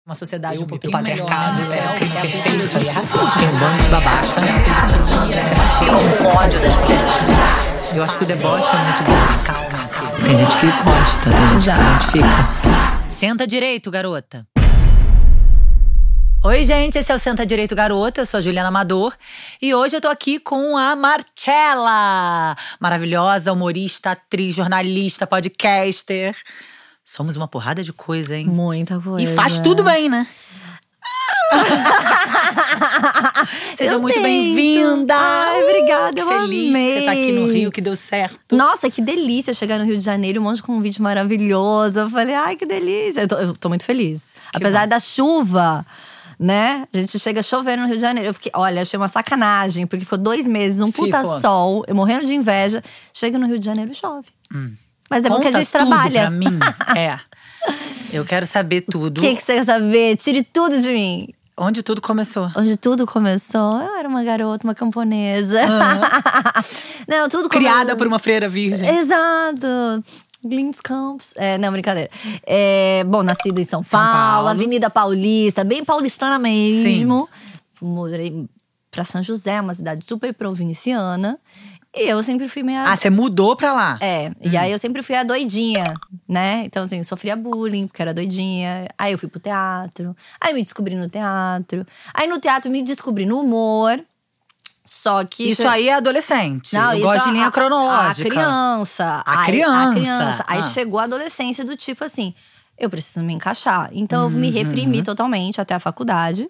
Uma sociedade um pouquinho patriarcado, melhor, o crime perfeito, isso aí é racista. Tem um bando de babaca. Com ódio das mulheres. Eu acho que o deboche é muito bom. Calma-se. Tem gente que gosta, tem gente que se identifica. Senta direito, garota. Oi, gente, esse é o Senta Direito Garota, eu sou a Juliana Amador. E hoje eu tô aqui com a Marcella. Maravilhosa, humorista, atriz, jornalista, podcaster. Somos uma porrada de coisa, hein? Muita coisa. E faz tudo bem, né? Seja muito bem-vinda! Ai, obrigada, eu Feliz amei. que você tá aqui no Rio, que deu certo. Nossa, que delícia chegar no Rio de Janeiro, um monte de convite maravilhoso. Eu falei, ai, que delícia. Eu tô muito feliz. Apesar da chuva, né? A gente chega chovendo no Rio de Janeiro. Eu fiquei, olha, achei uma sacanagem, porque ficou 2 meses, um puta sol, eu morrendo de inveja. Chega no Rio de Janeiro e chove. Mas é bom que a gente tudo trabalha. Pra mim, é. Eu quero saber tudo. O que você quer saber? Tire tudo de mim. Onde tudo começou? Onde tudo começou, eu era uma garota, uma camponesa. Não, tudo Criada por uma freira virgem. Exato. Lindos Campos. Não, brincadeira. Bom, nascida em São Paulo. Paulo, Avenida Paulista, bem paulistana mesmo. Morei pra São José, uma cidade super provinciana. E eu sempre fui meio… Ah, você mudou pra lá? E aí eu sempre fui a doidinha, né? Então, assim, sofria bullying, porque era doidinha. Aí eu fui pro teatro. Aí me descobri no teatro. Aí no teatro me descobri no humor. Só que… Isso aí é adolescente. Não, eu isso gosto de linha cronológica. A criança. A criança. Aí chegou a adolescência do tipo assim… Eu preciso me encaixar. Então eu me reprimi totalmente até a faculdade.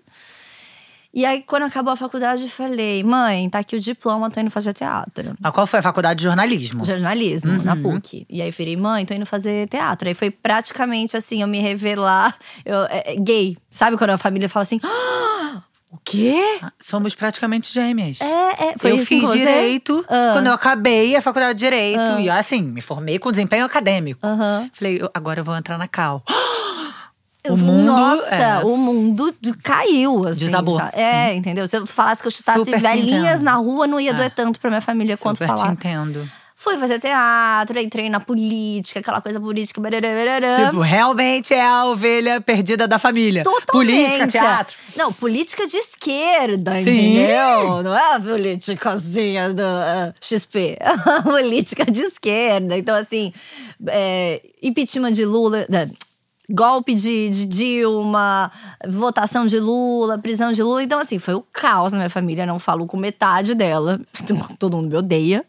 E aí, quando acabou a faculdade, eu falei… Mãe, tá aqui o diploma, tô indo fazer teatro. Mas qual foi a faculdade de jornalismo? Jornalismo, na PUC. E aí eu falei, mãe, tô indo fazer teatro. Aí foi praticamente assim, eu me revelar… gay. Sabe quando a família fala assim… Ah, o quê? Somos praticamente gêmeas. Foi eu isso fiz com você? direito quando eu acabei a faculdade de direito. E assim, me formei com desempenho acadêmico. Falei, agora eu vou entrar na Cal. O mundo… Nossa, o mundo caiu, assim. Desabou. Entendeu? Se eu falasse que eu chutasse Super te velhinhas entendo. na rua, não ia doer tanto pra minha família quanto Super te falar. entendo. Fui fazer teatro, entrei na política, aquela coisa política. Tipo, realmente é a ovelha perdida da família. Totalmente. Política, teatro. Não, política de esquerda, Sim. entendeu? Não é a politicazinha do XP. É uma política de esquerda. Então, assim, impeachment de Lula… Golpe de Dilma, votação de Lula, prisão de Lula. Então, assim, foi o caos na minha família. Não falo com metade dela. Todo mundo me odeia.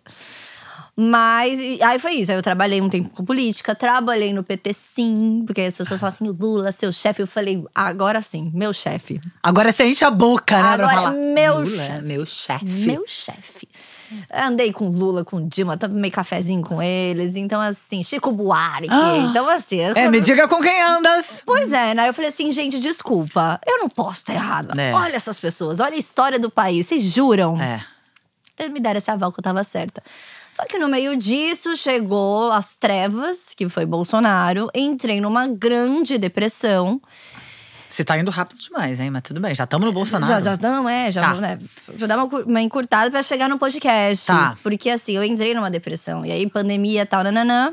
Mas, aí foi isso. Aí eu trabalhei um tempo com política. Trabalhei no PT, sim. Porque as pessoas falam assim, Lula, seu chefe. Eu falei, agora sim, meu chefe. Agora você enche a boca, né? Agora pra falar. meu Lula, chefe. meu chefe. Meu chefe. Andei com Lula, com Dilma, tomei cafezinho com eles. Então, assim, Chico Buarque. Então, assim… Me diga com quem andas. Pois é, né? Eu falei assim, gente, desculpa. Eu não posso estar errada. Olha essas pessoas, olha a história do país. Vocês juram? Então, me deram esse aval que eu tava certa. Só que no meio disso, chegou as trevas, que foi Bolsonaro. Entrei numa grande depressão. Você tá indo rápido demais, hein? Mas tudo bem, já estamos no Bolsonaro. Já estamos, vou, né? Vou dar uma encurtada pra chegar no podcast. Tá. Porque assim, eu entrei numa depressão. E aí, pandemia e tal, nananã.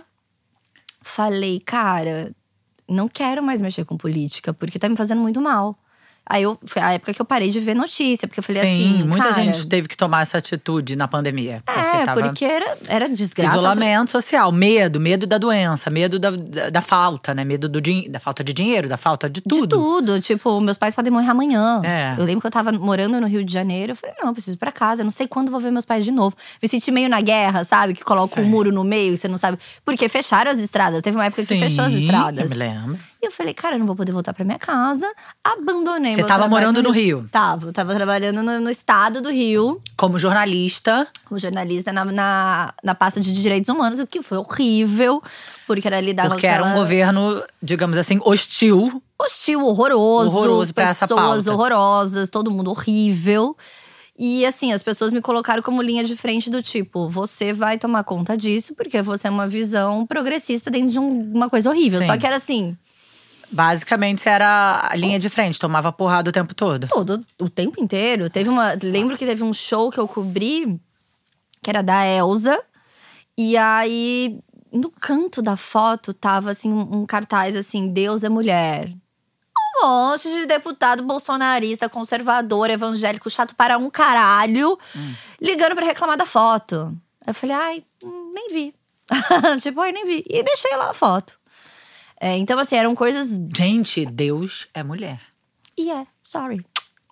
Falei, cara, não quero mais mexer com política, porque tá me fazendo muito mal. Aí foi a época que eu parei de ver notícia, porque eu falei assim, muita cara, gente teve que tomar essa atitude na pandemia. Porque era desgraça. Isolamento social, medo da doença, medo da falta, né? Medo da falta de dinheiro, da falta de tudo. De tudo, tipo, meus pais podem morrer amanhã. É. Eu lembro que eu tava morando no Rio de Janeiro, eu falei, não, eu preciso ir pra casa, eu não sei quando vou ver meus pais de novo. Me senti meio na guerra, sabe? Que coloca um muro no meio e você não sabe. Porque fecharam as estradas, teve uma época que fechou as estradas. Eu me lembro. E eu falei, cara, eu não vou poder voltar pra minha casa. Abandonei Você meu tava trabalho morando no Rio? Eu tava trabalhando no estado do Rio. Como jornalista. Como jornalista na pasta de direitos humanos, o que foi horrível. Porque era lidar Porque com era um governo, digamos assim, hostil. Hostil, horroroso pra essa pessoas pauta. horrorosas, todo mundo horrível. E assim, as pessoas me colocaram como linha de frente do tipo… Você vai tomar conta disso, porque você é uma visão progressista dentro de uma coisa horrível. Sim. Só que era assim… Basicamente, você era a linha de frente, tomava porrada o tempo todo. O tempo inteiro. Lembro que teve um show que eu cobri, que era da Elsa. E aí, no canto da foto, tava assim, um cartaz assim, Deus é mulher. Um monte de deputado bolsonarista, conservador, evangélico, chato para um caralho, ligando pra reclamar da foto. Eu falei, ai, nem vi. Tipo, ai, nem vi. E deixei lá a foto. Então, assim, eram coisas… Gente, Deus é mulher. Sorry.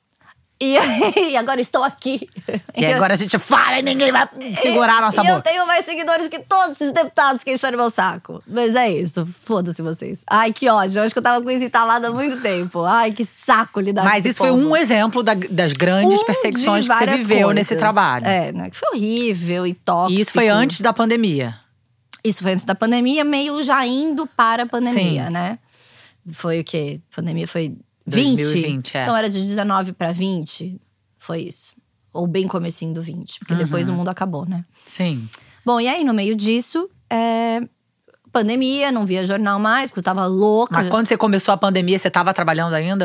E agora estou aqui. E agora a gente fala e ninguém vai segurar a nossa boca. Eu tenho mais seguidores que todos esses deputados que encheram meu saco. Mas é isso, foda-se vocês. Ai, que ódio, eu acho que eu tava com isso instalado há muito tempo. Ai, que saco lidar com Mas isso foi um exemplo das grandes perseguições que você viveu nesse trabalho. Né? Que foi horrível e tóxico. E isso foi antes da pandemia. Isso foi antes da pandemia, meio já indo para a pandemia, Sim. né? Foi o quê? A pandemia foi 20? 2020, Então era de 19 para 20, foi isso. Ou bem comecinho do 20, porque depois o mundo acabou, né? Sim. Bom, e aí no meio disso, pandemia, não via jornal mais, porque eu tava louca. Mas quando você começou a pandemia, você tava trabalhando ainda?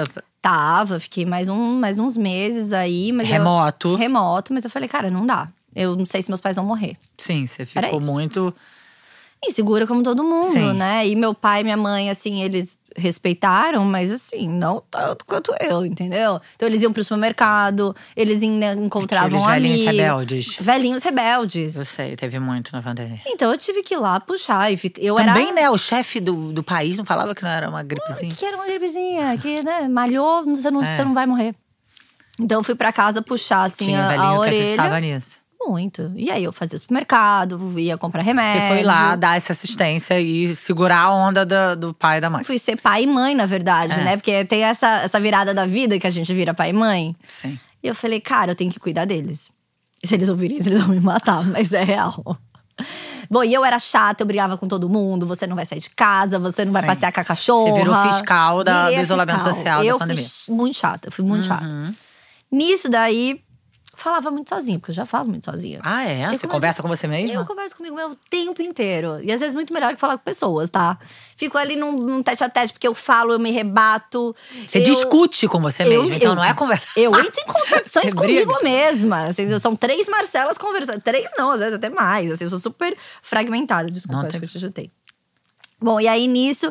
Fiquei mais uns meses aí. Mas Remoto. Remoto, mas eu falei, cara, não dá. Eu não sei se meus pais vão morrer. Sim, você ficou muito… Insegura como todo mundo, Sim. né? E meu pai e minha mãe, assim, eles respeitaram, mas assim, não tanto quanto eu, entendeu? Então eles iam pro supermercado, eles encontravam Aqueles amigos. velhinhos rebeldes. Velhinhos rebeldes. Eu sei, teve muito na pandemia. Então eu tive que ir lá puxar. Eu Também, era… né, o chefe do país não falava que não era uma gripezinha. Que era uma gripezinha, que, né, malhou, você não vai morrer. Então eu fui pra casa puxar, assim, Tinha a velhinho que orelha. acreditava nisso. Muito. E aí eu fazia supermercado, ia comprar remédio. Você foi lá dar essa assistência e segurar a onda do pai e da mãe. Fui ser pai e mãe, na verdade, né? Porque tem essa virada da vida que a gente vira pai e mãe. Sim. E eu falei, cara, eu tenho que cuidar deles. Se eles ouvirem isso, eles vão me matar, mas é real. Bom, e eu era chata, eu brigava com todo mundo. Você não vai sair de casa, você não vai passear com a cachorra. Você virou fiscal do Virei isolamento social da pandemia. Eu fui muito chata, chata. Nisso daí… Falava muito sozinha, porque eu já falo muito sozinha. Ah, é? Você conversa com você mesma? Eu converso comigo o tempo inteiro. E às vezes muito melhor que falar com pessoas, tá? Fico ali num tete-a-tete, porque eu falo, eu me rebato. Você discute com você mesma, então não é conversa. Eu entro em contradições Você comigo briga. mesma. Assim, são 3 Marcelas conversando. 3 não, às vezes até mais. Assim, eu sou super fragmentada. Desculpa, acho que eu te ajudei. Bom, e aí nisso,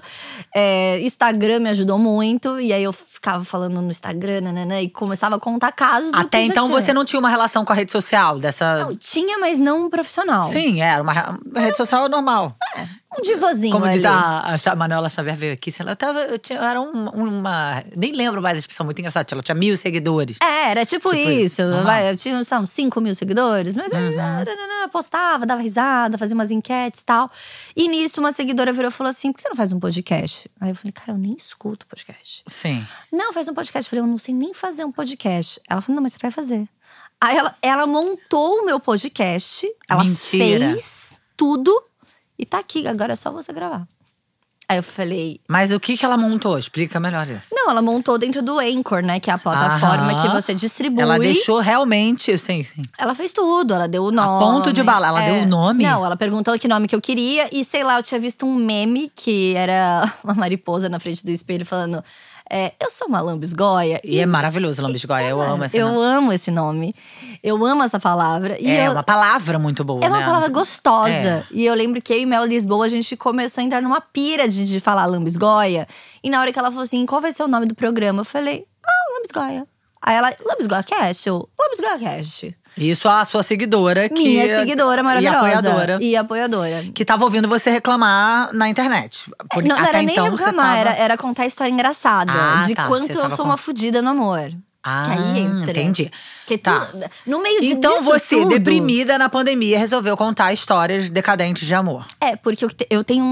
Instagram me ajudou muito. E aí eu ficava falando no Instagram, nanana, e começava a contar casos do Até que então já tinha. você não tinha uma relação com a rede social dessa… Não, tinha, mas não profissional. Sim, era uma rede social normal. Um divazinho Como ali. diz a Manuela Xavier veio aqui, era uma… Nem lembro mais a expressão, muito engraçada. Ela tinha 1.000 seguidores. Era tipo isso. Normal. Eu tinha, uns 5.000 seguidores. Mas eu postava, dava risada, fazia umas enquetes e tal. E nisso, uma seguidora virou e falou assim, por que você não faz um podcast? Aí eu falei, cara, eu nem escuto podcast. Sim. Não, faz um podcast. Eu falei, eu não sei nem fazer um podcast. Ela falou, não, mas você vai fazer. Aí ela montou o meu podcast. Ela Mentira. fez tudo. E tá aqui, agora é só você gravar. Aí eu falei… Mas o que ela montou? Explica melhor isso. Não, ela montou dentro do Anchor, né? Que é a plataforma que você distribui. Ela deixou realmente… Sim. Ela fez tudo, ela deu o nome. A ponto de bala, ela deu o nome? Não, ela perguntou que nome que eu queria. E sei lá, eu tinha visto um meme que era uma mariposa na frente do espelho falando… eu sou uma lambisgoia. E é maravilhoso lambisgoia, eu amo esse nome. Eu amo esse nome. Eu amo essa palavra. E uma palavra muito boa, é uma né? palavra gostosa. E eu lembro que eu e Mel Lisboa, a gente começou a entrar numa pira de falar lambisgoia. E na hora que ela falou assim, qual vai ser o nome do programa? Eu falei, lambisgoia. Aí ela, Lambisgoia Cast? Lambisgoia Cast. Isso a sua seguidora. Minha seguidora maravilhosa. E apoiadora. Que tava ouvindo você reclamar na internet. Não Até era nem então, reclamar, era contar a história engraçada. De quanto eu sou uma fudida no amor. Que aí entra. Entendi. Que no meio disso então você, tudo, deprimida na pandemia, resolveu contar histórias decadentes de amor. Porque eu tenho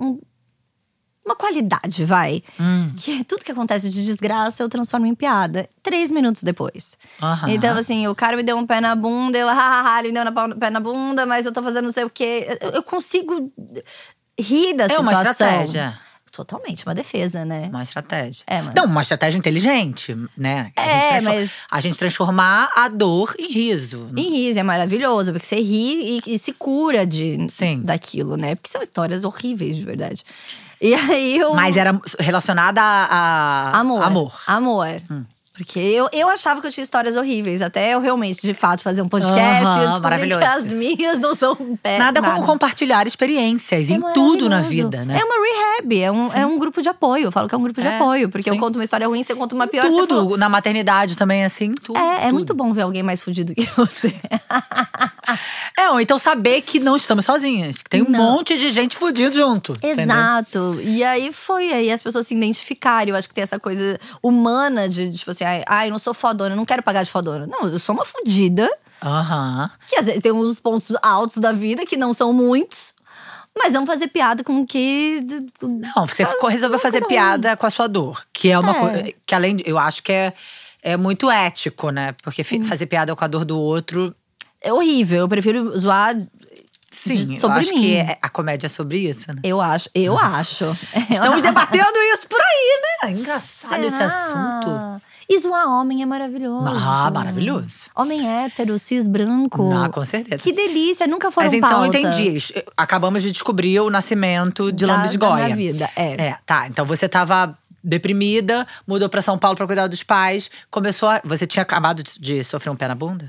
uma qualidade, vai. Que tudo que acontece de desgraça eu transformo em piada 3 minutos depois. Então, assim, o cara me deu um pé na bunda, ele me deu um pé na bunda, mas eu tô fazendo não sei o quê. Eu consigo rir da situação. É uma estratégia. Totalmente, uma defesa, né? Uma estratégia. Mas… Não, uma estratégia inteligente, né? mas… A gente transformar a dor em riso. Em riso, é maravilhoso. Porque você ri e se cura Sim. daquilo, né? Porque são histórias horríveis, de verdade. E aí Mas era relacionada a… Amor. Porque eu achava que eu tinha histórias horríveis. Até eu realmente, de fato, fazer um podcast. E eu descobri que as minhas não são nada como compartilhar experiências em tudo na vida, né? É uma rehab, é um grupo de apoio. Eu falo que é um grupo de apoio. Porque eu conto uma história ruim, você conta uma pior. Tudo, na maternidade também, assim, tudo. É muito bom ver alguém mais fudido que você. Ou então saber que não estamos sozinhas. Que tem um monte de gente fudido junto. Exato. Entendeu? E aí aí as pessoas se identificarem. Eu acho que tem essa coisa humana de tipo assim, eu não sou fodona, eu não quero pagar de fodona. Não, eu sou uma fudida. Que às vezes tem uns pontos altos da vida, que não são muitos. Mas vamos fazer piada com que… Não, você resolveu fazer piada com a sua dor. Que é uma coisa… Que além… Eu acho que é muito ético, né? Porque fazer piada com a dor do outro… É horrível, eu prefiro zoar… Sim, sobre eu acho mim. que a comédia é sobre isso, né? Eu acho. Estamos debatendo isso por aí, né? Engraçado esse assunto. E zoar homem é maravilhoso. Maravilhoso. Homem hétero, cis, branco. Com certeza. Que delícia, nunca foram Mas então, pauta. entendi. Acabamos de descobrir o nascimento de Lambisgoia. Da minha vida, tá. Então você tava deprimida, mudou pra São Paulo pra cuidar dos pais. Você tinha acabado de sofrer um pé na bunda?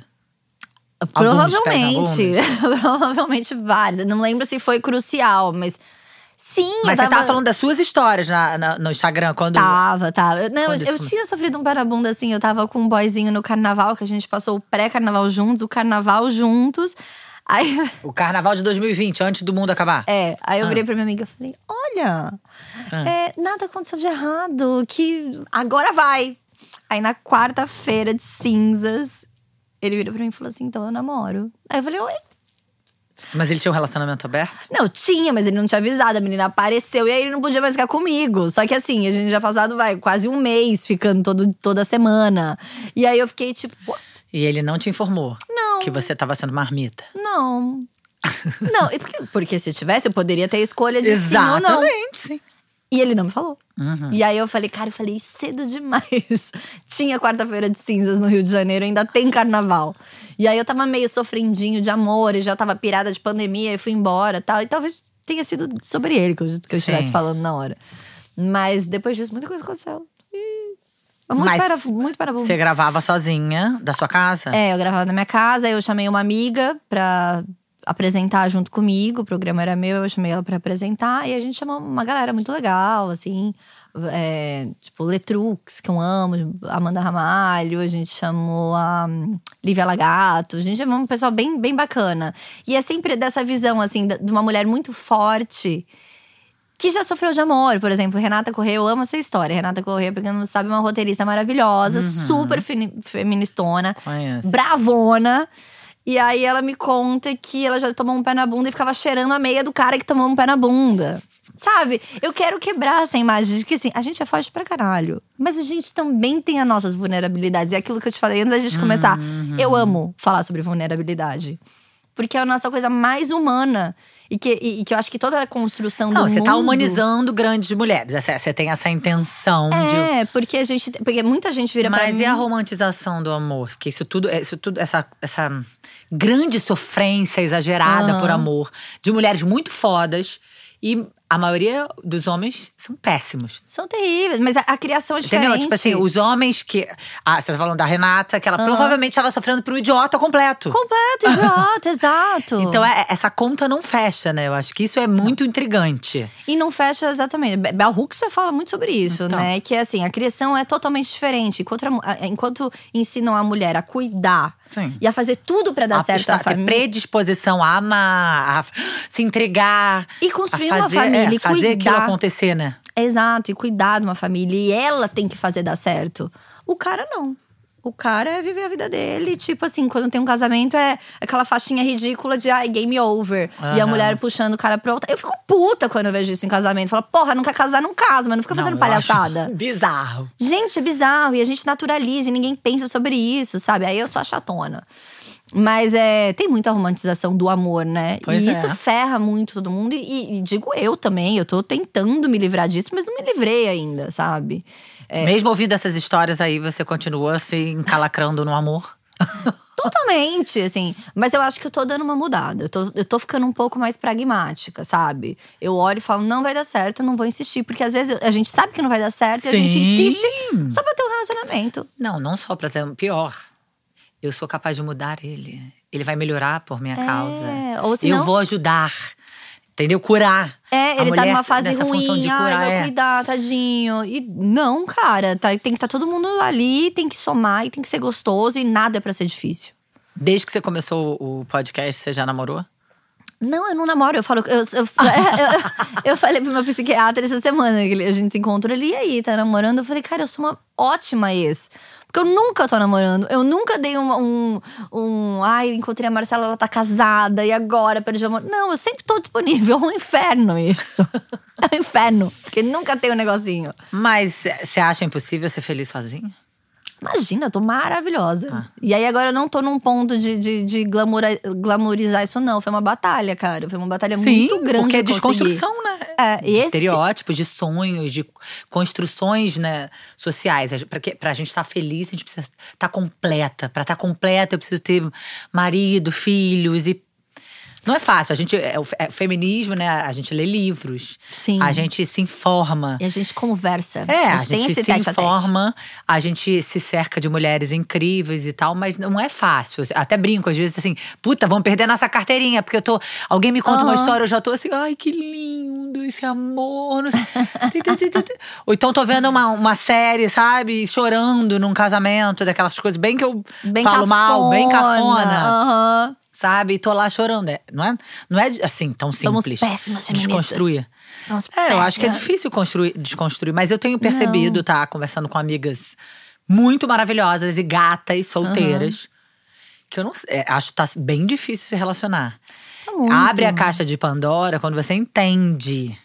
Provavelmente vários. Eu não lembro se foi crucial, mas… Sim, mas você tava falando das suas histórias no Instagram quando… Tava. Eu tinha sofrido um pé na bunda, assim. Eu tava com um boyzinho no carnaval, que a gente passou o pré-carnaval juntos, o carnaval juntos. Aí… O carnaval de 2020, antes do mundo acabar? Aí eu virei pra minha amiga e falei, olha, nada aconteceu de errado, que agora vai. Aí na quarta-feira de cinzas, ele virou pra mim e falou assim, então eu namoro. Aí eu falei, oi. Mas ele tinha um relacionamento aberto? Não, tinha, mas ele não tinha avisado. A menina apareceu e aí ele não podia mais ficar comigo. Só que assim, a gente já passado, quase um mês ficando toda semana. E aí eu fiquei tipo… What? E ele não te informou? Não. Que você tava sendo marmita? Não, porque se tivesse, eu poderia ter a escolha de sim ou não. Exatamente, sim. E ele não me falou. E aí eu falei, cara, cedo demais. Tinha quarta-feira de cinzas no Rio de Janeiro, ainda tem carnaval. E aí eu tava meio sofrendinho de amor, e já tava pirada de pandemia, e fui embora e tal. E talvez tenha sido sobre ele que eu estivesse falando na hora. Mas depois disso, muita coisa aconteceu. Muito para bom. Você gravava sozinha, da sua casa? Eu gravava na minha casa, eu chamei uma amiga pra apresentar junto comigo. O programa era meu, eu chamei ela pra apresentar. E a gente chamou uma galera muito legal, assim. Tipo, Letrux, que eu amo, Amanda Ramalho. A gente chamou a Lívia Lagato. A gente chamou um pessoal bem, bem bacana. E é sempre dessa visão, assim, de uma mulher muito forte… Que já sofreu de amor, por exemplo, Renata Corrêa, eu amo essa história. Renata Corrêa, pra quem não sabe, é uma roteirista maravilhosa, super feministona, bravona. E aí ela me conta que ela já tomou um pé na bunda e ficava cheirando a meia do cara que tomou um pé na bunda. Sabe? Eu quero quebrar essa imagem de que assim, a gente é forte pra caralho, mas a gente também tem as nossas vulnerabilidades. E aquilo que eu te falei antes da gente começar. Eu amo falar sobre vulnerabilidade. Porque é a nossa coisa mais humana. E que eu acho que toda a construção do mundo… Você tá humanizando grandes mulheres. Você tem essa intenção de… porque muita gente vira pra mim… Mas e a romantização do amor? Porque isso tudo, essa grande sofrência exagerada por amor. De mulheres muito fodas. E a maioria dos homens são péssimos. São terríveis, mas a criação é diferente. Entendeu? Tipo assim, os homens que… você tá falando da Renata, que ela provavelmente estava sofrendo por um idiota completo. Idiota, exato. Então essa conta não fecha, né? Eu acho que isso é muito intrigante. E não fecha exatamente. Bell Hooks já fala muito sobre isso, né? Que assim, a criação é totalmente diferente. Enquanto ensinam a mulher a cuidar e a fazer tudo pra dar certo a família… predisposição a amar, a se entregar… E construir uma família e fazer cuidar. aquilo acontecer, né? Exato, e cuidar de uma família. E ela tem que fazer dar certo. O cara não. O cara é viver a vida dele. Tipo assim, quando tem um casamento é aquela faixinha ridícula de game over. E a mulher puxando o cara pro altar. Eu fico puta quando eu vejo isso em casamento. Falo, porra, não quer casar, não casa. Mas não fica fazendo palhaçada. Bizarro. Gente, é bizarro. E a gente naturaliza e ninguém pensa sobre isso, sabe? Aí eu sou a chatona. Mas tem muita romantização do amor, né? E isso ferra muito todo mundo. E digo eu também, eu tô tentando me livrar disso, mas não me livrei ainda, sabe? Mesmo ouvindo essas histórias aí, você continua se encalacrando no amor? Totalmente, assim. Mas eu acho que eu tô dando uma mudada. Eu tô ficando um pouco mais pragmática, sabe? Eu olho e falo, não vai dar certo, eu não vou insistir. Porque às vezes a gente sabe que não vai dar certo e a gente insiste só pra ter um relacionamento. tratamento. Não só pra ter pior. Eu sou capaz de mudar ele. Ele vai melhorar por minha causa. Ou senão, eu vou ajudar. Entendeu? Curar. Ele tá numa fase nessa função ruim, de curar, vai cuidar, tadinho. E não, cara, tem que estar todo mundo ali, tem que somar e tem que ser gostoso e nada é pra ser difícil. Desde que você começou o podcast, você já namorou? Não, eu não namoro. Eu falo. Eu falei pro meu psiquiatra essa semana que a gente se encontrou ali. E aí, tá namorando? Eu falei, cara, eu sou uma ótima ex. Porque eu nunca tô namorando. Eu nunca dei ai, eu encontrei a Marcela, ela tá casada. E agora, perdi o amor. Não, eu sempre tô disponível. É um inferno isso. É um inferno. Porque nunca tem um negocinho. Mas você acha impossível ser feliz sozinho? Imagina, eu tô maravilhosa. E aí agora eu não tô num ponto de glamourizar isso, não. Foi uma batalha, cara. Foi uma batalha muito grande. Porque é desconstrução, né? De estereótipos, de sonhos, de construções, né, sociais. Pra gente estar feliz, a gente precisa estar completa. Pra estar completa, eu preciso ter marido, filhos e… Não é fácil, o feminismo, né? A gente lê livros. Sim. A gente se informa. E a gente conversa. A gente se informa, a gente se cerca de mulheres incríveis e tal, mas não é fácil. Até brinco às vezes assim, puta, vamos perder nossa carteirinha, porque alguém me conta uma história, eu já tô assim, ai, que lindo esse amor. Não sei. Ou então tô vendo uma série, sabe, chorando num casamento, daquelas coisas bem que eu falo mal, bem cafona. Sabe? E tô lá chorando. Não é assim tão simples. Somos péssimas feministas. Desconstruir. Somos péssimas. Eu acho que é difícil desconstruir. Mas eu tenho percebido, conversando com amigas muito maravilhosas e gatas, solteiras. Que eu não sei, acho que tá bem difícil se relacionar. Muito. Abre a caixa de Pandora quando você entende.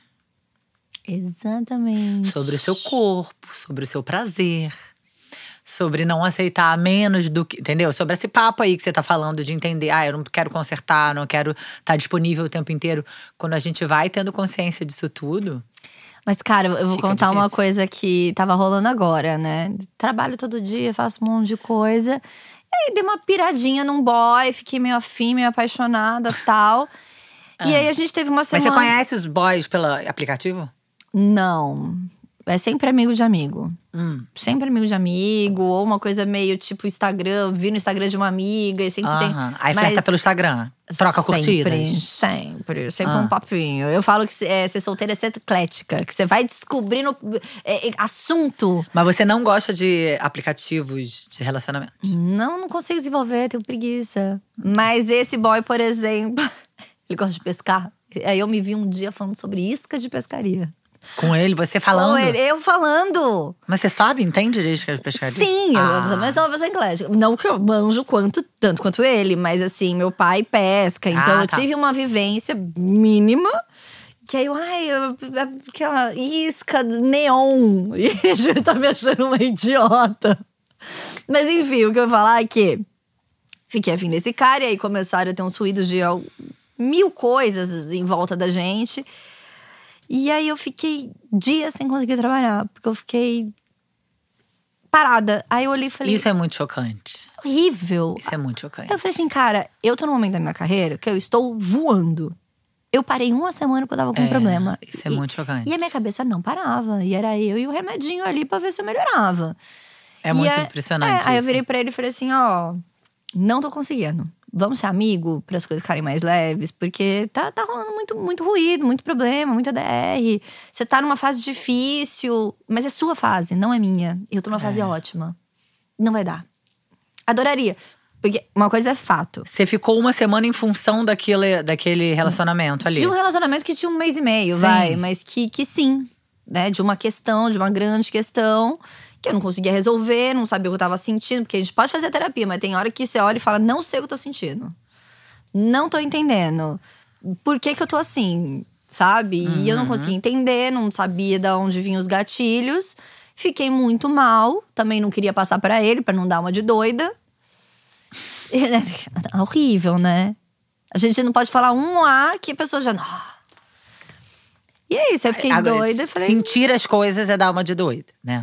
Exatamente. Sobre o seu corpo, sobre o seu prazer. Sobre não aceitar menos do que… Entendeu? Sobre esse papo aí que você tá falando de entender. Eu não quero consertar, não quero estar disponível o tempo inteiro. Quando a gente vai tendo consciência disso tudo… Mas, cara, eu vou contar difícil. uma coisa que tava rolando agora, né? Trabalho todo dia, faço um monte de coisa. E aí, dei uma piradinha num boy. Fiquei meio afim, meio apaixonada e tal. E aí, a gente teve uma semana… Mas você conhece os boys pelo aplicativo? Não. É sempre amigo de amigo. Sempre amigo de amigo. Ou uma coisa meio tipo Instagram. Vi no Instagram de uma amiga e sempre tem… Aí flerta pelo Instagram. Troca curtidas. Sempre um papinho. Eu falo que ser solteira é ser eclética. Que você vai descobrindo assunto. Mas você não gosta de aplicativos de relacionamento? Não consigo desenvolver, tenho preguiça. Mas esse boy, por exemplo… Ele gosta de pescar. Aí eu me vi um dia falando sobre isca de pescaria. Com ele, você falando? Eu falando. Mas você sabe, entende de isca de pescaria? Sim, mas é uma pessoa eclética. Não que eu manjo tanto quanto ele, mas assim, meu pai pesca. Então eu tive uma vivência mínima. Que aí aquela isca neon. E ele tá me achando uma idiota. Mas enfim, o que eu ia falar é que fiquei afim desse cara. E aí começaram a ter uns ruídos de mil coisas em volta da gente. E aí eu fiquei dias sem conseguir trabalhar. Porque eu fiquei parada. Aí eu olhei e falei… Isso é muito chocante. Horrível. Isso é muito chocante. Eu falei assim, cara, eu tô num momento da minha carreira que eu estou voando. Eu parei uma semana porque eu tava com um problema. Isso é muito chocante. E a minha cabeça não parava. E era eu e o remedinho ali pra ver se eu melhorava. É muito impressionante Aí eu isso. virei pra ele e falei assim, não tô conseguindo. Vamos ser amigo para as coisas ficarem mais leves, porque tá rolando muito ruído, muito problema, muita DR. Você tá numa fase difícil, mas é sua fase, não é minha. Eu tô numa fase ótima. Não vai dar. Adoraria. Porque uma coisa é fato. Você ficou uma semana em função daquele relacionamento ali. De um relacionamento que tinha 1 mês e meio, mas que sim. Né? De uma grande questão… Que eu não conseguia resolver, não sabia o que eu tava sentindo. Porque a gente pode fazer terapia, mas tem hora que você olha e fala… Não sei o que eu tô sentindo. Não tô entendendo. Por que eu tô assim, sabe? E eu não conseguia entender, não sabia de onde vinham os gatilhos. Fiquei muito mal. Também não queria passar pra ele, pra não dar uma de doida. Horrível, né? A gente não pode falar que a pessoa já… E é isso, eu fiquei doida. Falei, sentir as coisas é dar uma de doida, né?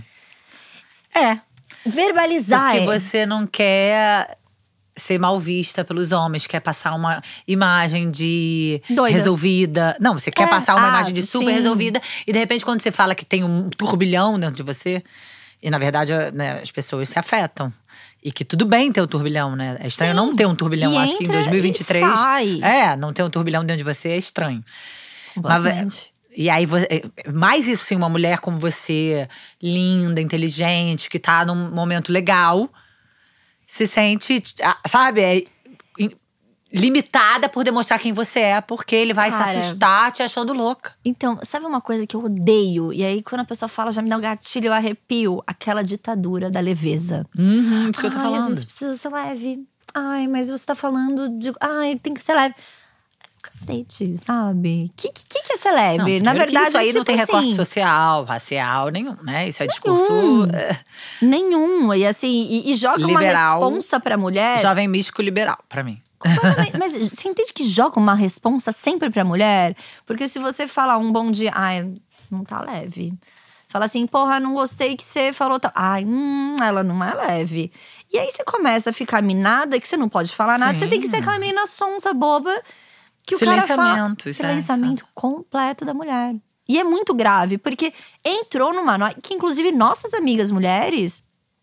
Verbalizar. Porque você não quer ser mal vista pelos homens, quer passar uma imagem de doida. Resolvida. Não, você quer passar uma imagem de super sim. resolvida. E de repente, quando você fala que tem um turbilhão dentro de você, E na verdade, né, as pessoas se afetam. E que tudo bem ter um turbilhão, né? É estranho não ter um turbilhão. E Acho que em entra 2023… e sai. não ter um turbilhão dentro de você é estranho. Completamente. E aí, mais isso sim, uma mulher como você, linda, inteligente, que tá num momento legal, se sente, sabe, limitada por demonstrar quem você é, porque ele vai se assustar te achando louca. Então, sabe uma coisa que eu odeio? E aí, quando a pessoa fala, já me dá um gatilho, eu arrepio. Aquela ditadura da leveza. Isso que eu tô falando. A gente precisa ser leve. Ai, mas você tá falando de… Ai, tem que ser leve. Cacete, sabe? Que é ser leve? Não, na verdade, isso aí tipo não tem recorte assim, social, racial, nenhum, né? Isso é discurso… Nenhum. E assim, e joga liberal, uma responsa pra mulher… Jovem místico liberal, pra mim. Mas você entende que joga uma responsa sempre pra mulher? Porque se você falar um bom dia… Ai, não tá leve. Fala assim, porra, não gostei que você falou… Ai, ela não é leve. E aí você começa a ficar minada, que você não pode falar nada. Você tem que ser aquela menina sonsa, boba… Que o cara fala, silenciamento completo da mulher. E é muito grave, porque entrou numa… Que inclusive nossas amigas mulheres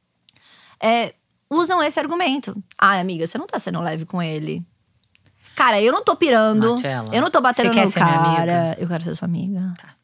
usam esse argumento. Ai, amiga, você não tá sendo leve com ele. Cara, eu não tô pirando. Marcella, eu não tô batendo no ser minha cara. amiga? Eu quero ser sua amiga. Tá.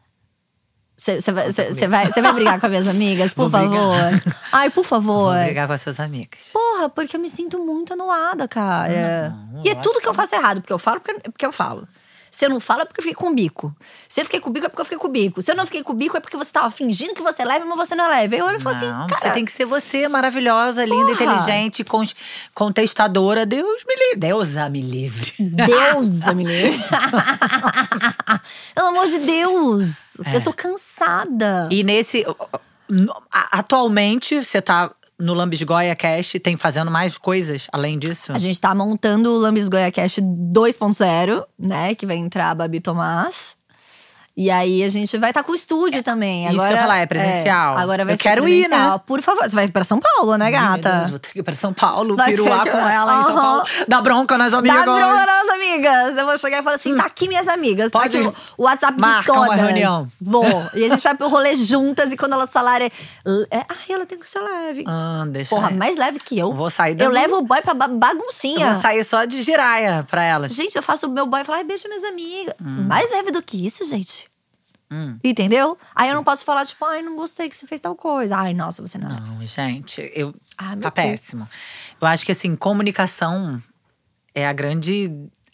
Você vai brigar com as minhas amigas, por favor? Ai, por favor. Vou brigar com as suas amigas. Porra, porque eu me sinto muito anulada, cara. E é tudo que eu faço errado. Porque eu falo, porque eu falo. Se eu não falo, é porque eu fiquei com o bico. Se eu fiquei com o bico, é porque eu fiquei com o bico. Se eu não fiquei com o bico, é porque você tava fingindo que você é leve, mas você não é leve. Aí eu olho e falo assim, cara… Você tem que ser você, maravilhosa, linda, inteligente, contestadora. Deus me livre. Deusa me livre. Deusa me livre. Pelo amor de Deus. Eu tô cansada. E atualmente, você tá… No Lambisgoia Cast, tem fazendo mais coisas além disso? A gente tá montando o Lambisgoia Cast 2.0, né? Que vai entrar a Babi Tomás. E aí a gente vai estar com o estúdio também. Isso agora, que eu ia falar, é presencial. Agora vai eu ser quero presencial. ir, né? Por favor, você vai pra São Paulo, né, gata? Meu Deus, vou ter que ir pra São Paulo, Vai piruar ter que… com ela em São Paulo. Dá bronca nas amigas. Dá bronca nas amigas. Eu vou chegar e falar assim, tá aqui minhas amigas. Pode tá aqui o WhatsApp de marca todas. uma reunião. Vou. E a gente vai pro rolê juntas. E quando elas falarem… Ai, ela tem que ser leve. Deixa Porra, mais leve que eu. Vou sair Eu levo o boy pra baguncinha. Eu vou sair só de giraia pra elas. Gente, eu faço o meu boy e falo, ai, beijo minhas amigas. Mais leve do que isso, gente. Entendeu? Aí eu não posso falar, tipo, ai, não gostei que você fez tal coisa. Ai, nossa, você não é. Não, gente, tá meu péssimo. Eu acho que, assim, comunicação é a grande…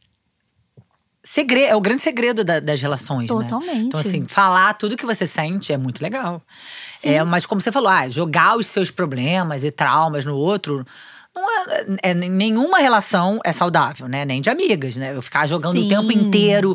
É o grande segredo das relações, Totalmente. né? Então, assim, falar tudo que você sente é muito legal. Sim. Mas como você falou, jogar os seus problemas e traumas no outro… Nenhuma relação é saudável, né? Nem de amigas, né? Eu ficar jogando o tempo inteiro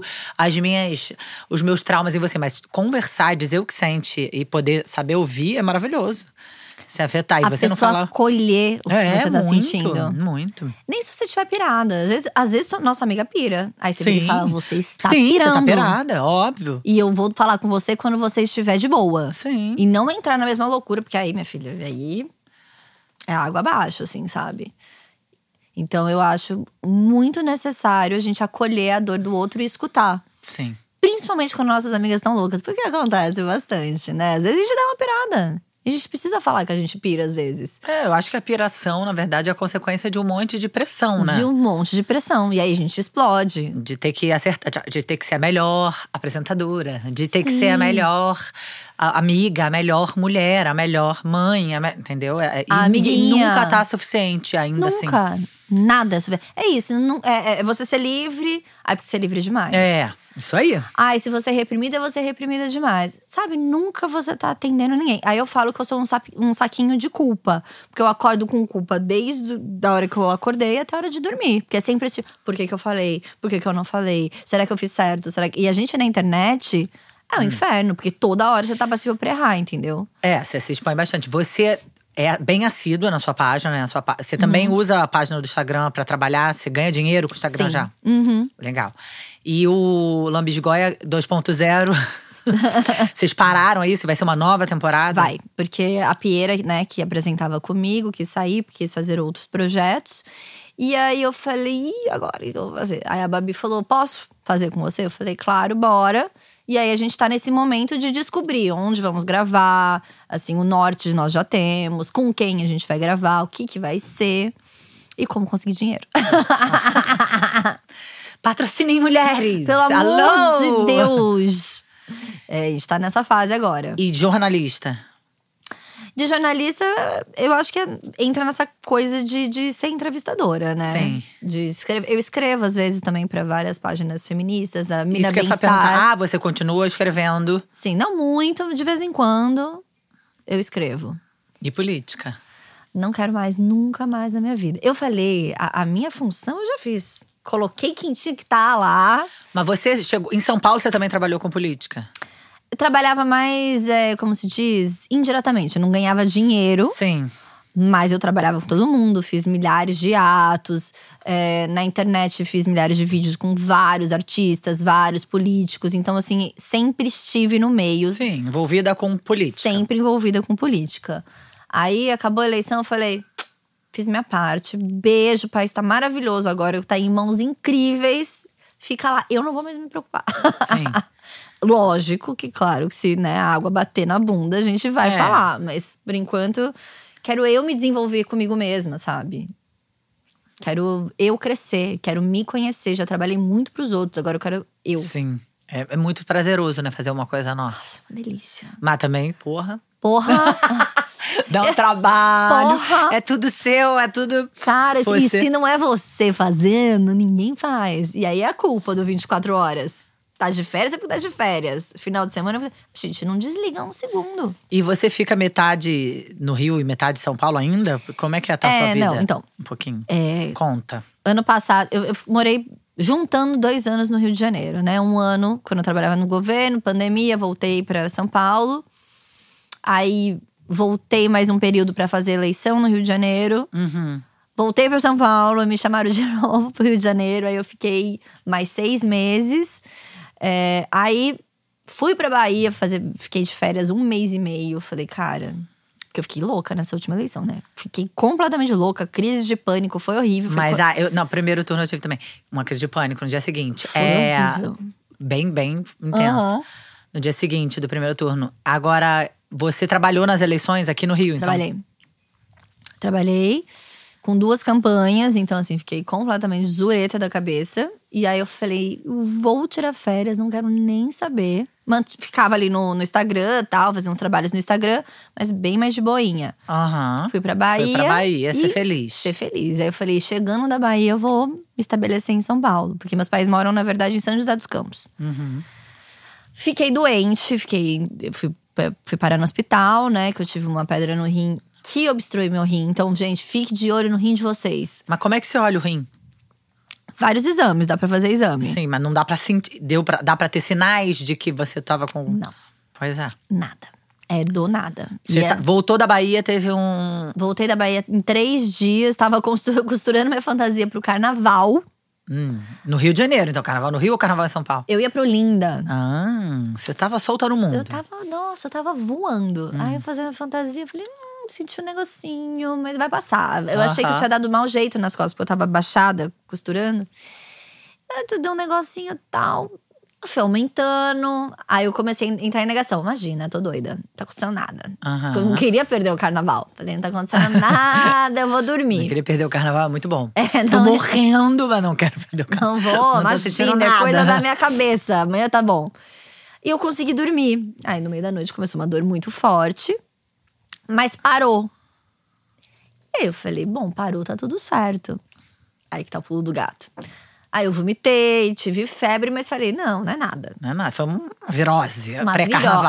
os meus traumas em você. Mas conversar, dizer o que sente e poder saber ouvir é maravilhoso. Se afetar e você não falar… A pessoa acolher o que você tá muito, sentindo. Muito. Nem se você estiver pirada. Às vezes nossa amiga pira. Aí você vira e fala, você está Sim, pirando. Você tá pirada, óbvio. E eu vou falar com você quando você estiver de boa. Sim. E não entrar na mesma loucura. Porque aí, minha filha, aí… é água abaixo, assim, sabe? Então eu acho muito necessário a gente acolher a dor do outro e escutar. Sim. Principalmente quando nossas amigas estão loucas. Porque acontece bastante, né? Às vezes a gente dá uma pirada. A gente precisa falar que a gente pira às vezes. Eu acho que a piração, na verdade, é a consequência de um monte de pressão, né? De um monte de pressão. E aí a gente explode. De ter que acertar, de ter que ser a melhor apresentadora. De ter que ser a melhor amiga, a melhor mulher, a melhor mãe, entendeu? A amiguinha. Nunca tá suficiente ainda assim. Nunca. Nada. É isso. É você ser livre. Ai, porque você é livre demais. Isso aí. Ai, se você é reprimida, você é reprimida demais. Sabe, nunca você tá atendendo ninguém. Aí eu falo que eu sou um saquinho de culpa. Porque eu acordo com culpa desde a hora que eu acordei até a hora de dormir. Porque é sempre assim, por que eu falei? Por que eu não falei? Será que eu fiz certo? E a gente na internet… é um inferno, porque toda hora você tá passível pra errar, entendeu? Você se expõe bastante. Você é bem assídua na sua página, né? Você também usa a página do Instagram pra trabalhar? Você ganha dinheiro com o Instagram já? Legal. E o Lambisgoia 2.0… Vocês pararam aí? Vai ser uma nova temporada? Vai, porque a Pieira, né, que apresentava comigo, quis sair, quis fazer outros projetos. E aí eu falei, agora o que eu vou fazer? Aí a Babi falou, posso? fazer com você? Eu falei, claro, bora. E aí a gente tá nesse momento de descobrir onde vamos gravar. Assim, o norte nós já temos, com quem a gente vai gravar, o que vai ser. E como conseguir dinheiro. Patrocinem mulheres! Pelo amor Alô! de Deus! A gente tá nessa fase agora. E jornalista? De jornalista, eu acho que entra nessa coisa de ser entrevistadora, né? Sim. De escrever. Eu escrevo, às vezes, também pra várias páginas feministas. A Mina Isso que eu ia Bem-Estar. perguntar. Você continua escrevendo? Sim, não muito. De vez em quando, eu escrevo. E política? Não quero mais, nunca mais na minha vida. Eu falei, a minha função eu já fiz. Coloquei quem tinha que estar lá. Mas você chegou… Em São Paulo você também trabalhou com política? Eu trabalhava mais, como se diz, indiretamente. Eu não ganhava dinheiro. Sim. Mas eu trabalhava com todo mundo, fiz milhares de atos. Na internet fiz milhares de vídeos com vários artistas, vários políticos. Então, assim, sempre estive no meio. Sim, envolvida com política. Sempre envolvida com política. Aí, acabou a eleição, eu falei… Fiz minha parte, beijo, o país tá maravilhoso agora. Tá em mãos incríveis. Fica lá, eu não vou mais me preocupar. Sim. Lógico que, claro, que se a água bater na bunda, a gente vai falar. Mas, por enquanto… Quero eu me desenvolver comigo mesma, sabe? Quero eu crescer, quero me conhecer. Já trabalhei muito pros outros, agora eu quero eu. Sim. É muito prazeroso, né? Fazer uma coisa nossa. Uma delícia. Mas também, porra. Porra! Dá um trabalho. Porra. É tudo seu, é tudo… Cara, e Você. se não é você fazendo, ninguém faz. E aí é a culpa do 24 horas. Tá de férias é porque tá de férias. Final de semana, gente, não desliga um segundo. E você fica metade no Rio e metade em São Paulo ainda? Como é que tá a sua vida? Não, então… Um pouquinho. Conta. Ano passado, eu morei juntando 2 anos no Rio de Janeiro, né? 1 ano, quando eu trabalhava no governo, pandemia, voltei pra São Paulo. Aí, voltei mais um período pra fazer eleição no Rio de Janeiro. Uhum. Voltei pra São Paulo, me chamaram de novo pro Rio de Janeiro. Aí eu fiquei mais 6 meses. Aí, fui pra Bahia fiquei de férias 1 mês e meio. Falei, cara… Porque eu fiquei louca nessa última eleição, né? Fiquei completamente louca, crise de pânico, foi horrível. Mas, no primeiro turno eu tive também uma crise de pânico no dia seguinte. Foi horrível. Bem intenso. Uhum. No dia seguinte do primeiro turno. Agora, você trabalhou nas eleições aqui no Rio, então? Trabalhei com 2 campanhas, então assim, fiquei completamente zureta da cabeça. E aí eu falei, vou tirar férias, não quero nem saber. Ficava ali no Instagram e tal, fazia uns trabalhos no Instagram, mas bem mais de boinha. Aham. Fui pra Bahia. Foi pra Bahia, ser feliz. Ser feliz. Aí eu falei, chegando da Bahia, eu vou me estabelecer em São Paulo. Porque meus pais moram, na verdade, em São José dos Campos. Uhum. Fiquei doente, fui parar no hospital, né? Que eu tive uma pedra no rim que obstruiu meu rim. Então, gente, fique de olho no rim de vocês. Mas como é que você olha o rim? Vários exames, dá pra fazer exame. Sim, mas não dá pra sentir. Dá pra ter sinais de que você tava com… Não. Pois é. Nada. Do nada. Você voltou da Bahia, teve Voltei da Bahia em 3 dias, tava costurando minha fantasia pro carnaval. No Rio de Janeiro, então. Carnaval no Rio ou carnaval em São Paulo? Eu ia pra Olinda. Você tava solta no mundo. Eu tava voando. Aí eu fazendo fantasia, falei, senti um negocinho, mas vai passar. Eu achei que eu tinha dado mau jeito nas costas, porque eu tava baixada, costurando. Aí tu deu um negocinho e tal. Foi aumentando. Aí eu comecei a entrar em negação. Imagina, tô doida. Não tá acontecendo nada. Aham. Eu não queria perder o carnaval. Falei, não tá acontecendo nada, eu vou dormir. Não queria perder o carnaval, é muito bom. Tô morrendo, mas não quero perder o carnaval. Não vou, Não tô sentindo imagina, é nada. coisa da minha cabeça. Amanhã tá bom. E eu consegui dormir. Aí no meio da noite começou uma dor muito forte. Mas parou. E aí eu falei, bom, parou, tá tudo certo. Aí que tá o pulo do gato. Aí eu vomitei, tive febre, mas falei, não é nada. Não é nada, foi uma virose, Uma pré-carnaval.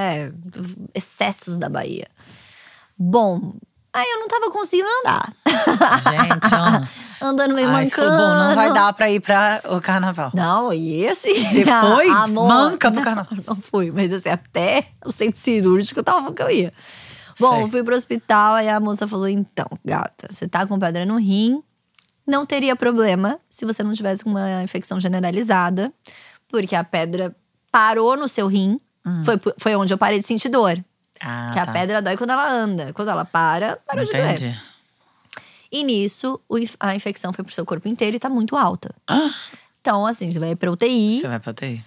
Excessos da Bahia. Bom, aí eu não tava conseguindo andar. Gente, andando meio você mancando. falou, bom, não vai dar pra ir pra o carnaval. Não, e assim… Você foi amor, manca pro carnaval? Não fui, mas assim, até o centro cirúrgico eu tava falando que eu ia. Bom, eu fui pro hospital, aí a moça falou, então, gata, você tá com pedra no rim. Não teria problema se você não tivesse uma infecção generalizada. Porque a pedra parou no seu rim. Foi onde eu parei de sentir dor. Que a pedra dói quando ela anda. Quando ela parou de doer. E nisso, a infecção foi pro seu corpo inteiro e tá muito alta. Então, assim, você vai pra UTI. Você vai pra UTI.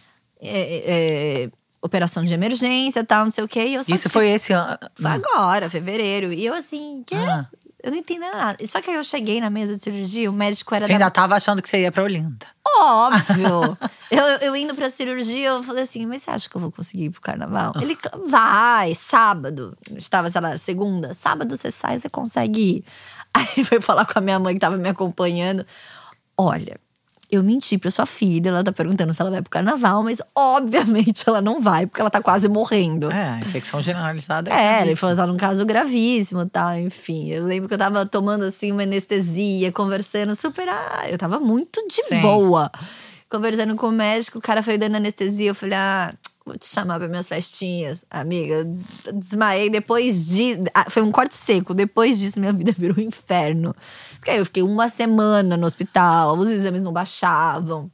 Operação de emergência e tal, não sei o quê. E eu só Isso foi esse ano? Foi agora, fevereiro. E eu assim, eu não entendi nada. Só que aí eu cheguei na mesa de cirurgia, o médico era Você ainda tava achando que você ia pra Olinda. Óbvio! eu indo pra cirurgia, eu falei assim, mas você acha que eu vou conseguir ir pro carnaval? Ele, vai, sábado. Estava, sei lá, segunda. Sábado você sai, você consegue ir. Aí ele foi falar com a minha mãe que tava me acompanhando. Olha, eu menti pra sua filha, ela tá perguntando se ela vai pro carnaval, mas obviamente ela não vai, porque ela tá quase morrendo. Infecção generalizada. Ele falou que tá num caso gravíssimo e tal, enfim. Eu lembro que eu tava tomando assim uma anestesia, conversando super. Eu tava muito de boa. Conversando com o médico, o cara foi dando anestesia, eu falei, vou te chamar pra minhas festinhas. Amiga, eu desmaiei depois disso. Foi um corte seco. Depois disso, minha vida virou um inferno. Porque aí eu fiquei uma semana no hospital, os exames não baixavam.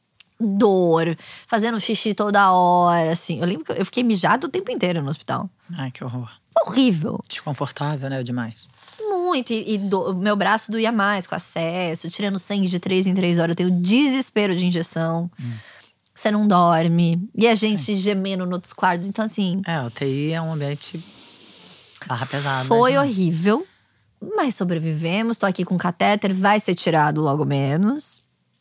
Dor, fazendo xixi toda hora, assim. Eu lembro que eu fiquei mijada o tempo inteiro no hospital. Ai, que horror. Horrível. Desconfortável, né? Demais. Muito. Meu braço doía mais com acesso, tirando sangue de 3 em 3 horas. Eu tenho desespero de injeção. Você não dorme. E a gente gemendo nos outros quartos. Então, assim… A UTI é um ambiente barra pesada. Foi horrível, mas sobrevivemos. Tô aqui com catéter, vai ser tirado logo menos.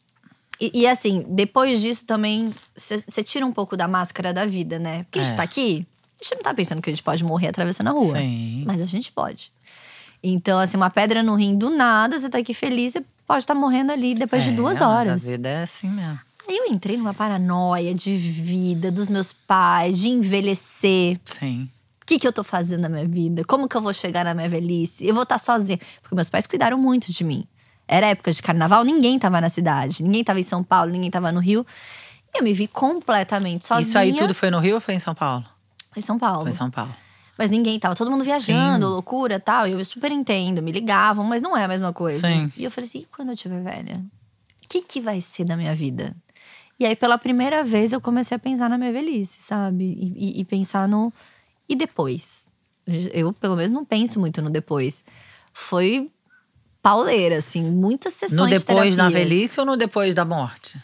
E assim, depois disso também… Você tira um pouco da máscara da vida, né? Porque a gente tá aqui, a gente não tá pensando que a gente pode morrer atravessando a rua. Sim. Mas a gente pode. Então, assim, uma pedra no rim do nada, você tá aqui feliz, você pode estar morrendo ali depois de 2 horas. Mas a vida é assim mesmo. Aí eu entrei numa paranoia de vida, dos meus pais, de envelhecer. Sim. O que eu tô fazendo na minha vida? Como que eu vou chegar na minha velhice? Eu vou estar sozinha. Porque meus pais cuidaram muito de mim. Era época de carnaval, ninguém tava na cidade. Ninguém tava em São Paulo, ninguém tava no Rio. E eu me vi completamente sozinha. Isso aí tudo foi no Rio ou foi em São Paulo? Foi em São Paulo. Foi em São Paulo. Mas ninguém tava, todo mundo viajando, loucura e tal. E eu super entendo, me ligavam, mas não é a mesma coisa. Sim. E eu falei assim, e quando eu tiver velha? O que vai ser da minha vida? E aí, pela primeira vez, eu comecei a pensar na minha velhice, sabe? E pensar no… E depois? Eu, pelo menos, não penso muito no depois. Foi pauleira, assim, muitas sessões no de depois terapias. na velhice ou no depois da morte?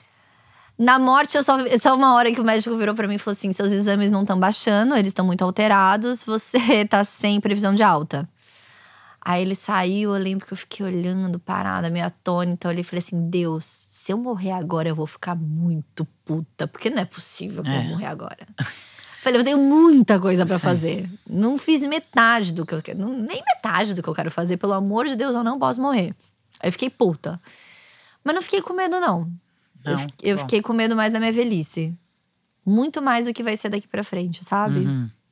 Na morte, só uma hora que o médico virou pra mim e falou assim, seus exames não estão baixando, eles estão muito alterados, você tá sem previsão de alta. Aí ele saiu, eu lembro que eu fiquei olhando, parada, meio atônita. Eu olhei e falei assim, Deus, se eu morrer agora, eu vou ficar muito puta. Porque não é possível que eu vou morrer agora. Falei, eu tenho muita coisa pra fazer. Não fiz metade do que eu quero. Nem metade do que eu quero fazer. Pelo amor de Deus, eu não posso morrer. Aí eu fiquei puta. Mas não fiquei com medo, não. Eu fiquei com medo mais da minha velhice. Muito mais do que vai ser daqui pra frente, sabe?